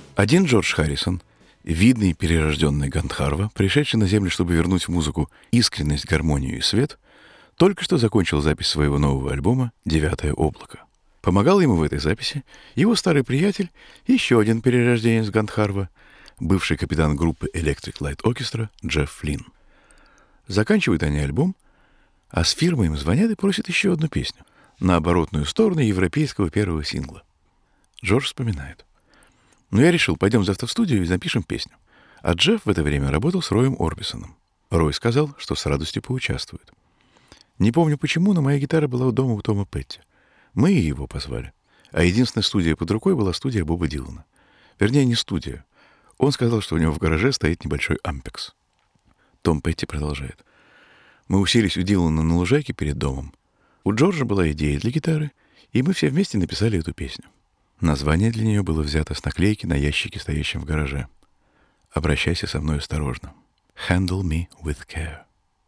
Один Джордж Харрисон, видный перерожденный Гандхарва, пришедший на Землю, чтобы вернуть в музыку искренность, гармонию и свет, только что закончил запись своего нового альбома «Девятое облако». Помогал ему в этой записи его старый приятель, еще один перерожденец Гандхарва, бывший капитан группы Electric Light Orchestra Джефф Флинн. Заканчивают они альбом, а с фирмы им звонят и просят еще одну песню на оборотную сторону европейского первого сингла. Джордж вспоминает. «Ну, я решил, пойдем завтра в студию и напишем песню». А Джефф в это время работал с Роем Орбисоном. Рой сказал, что с радостью поучаствует. Не помню почему, но моя гитара была у дома у Тома Петти. Мы и его позвали. А единственная студия под рукой была студия Боба Дилана. Вернее, не студия. Он сказал, что у него в гараже стоит небольшой ампекс. Том Петти продолжает. Мы уселись у Дилана на лужайке перед домом. У Джорджа была идея для гитары, и мы все вместе написали эту песню. Название для нее было взято с наклейки на ящике, стоящем в гараже. «Обращайся со мной осторожно. Handle me with care».